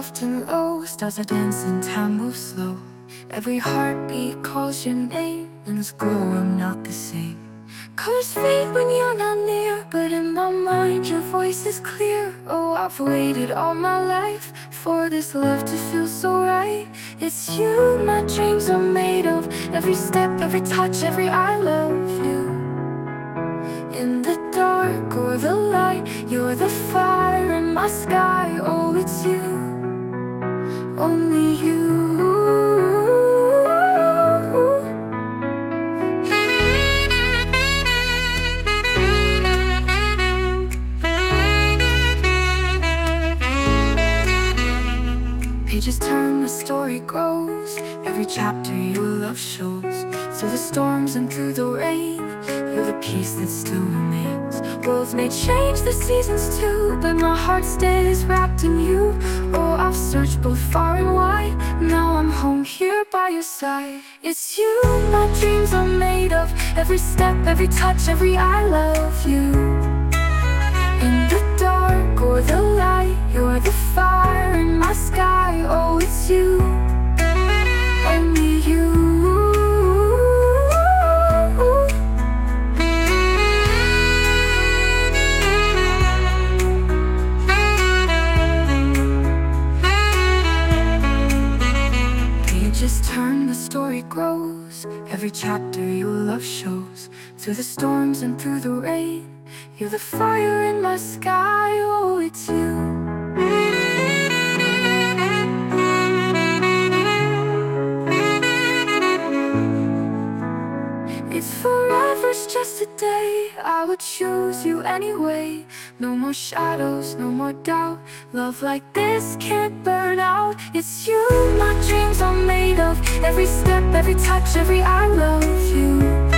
soft and low, stars are dancing, time moves slow. Every heartbeat calls your name, winds glow, I'm not the same. Colors fade when you're not near, but in my mind your voice is clear. Oh, I've waited all my life for this love to feel so right. It's you my dreams are made of, every step, every touch, every I love you. In the dark or the light, you're the fire in my sky. Oh, it's you, only you. Pages turn, the story grows, every chapter your love shows. Through the storms and through the rain, you're the peace that still remains. Worlds may change, the seasons too, but my heart stays wrapped in you. Oh, I've searched both far and wide, now I'm home here by your side. It's you my dreams are made of, every step, every touch, every I love you. In the dark or the light, you're the fire in my sky. Oh, it's you, only you. Pages turn, the story grows, every chapter your love shows. Through the storms and through the rain, you're the fire in my sky. Oh, it's you. It's forever's just a day, I would choose you anyway. No more shadows, no more doubt, love like this can't burn out. It's you my dreams are made of, every step, every touch, every I love you.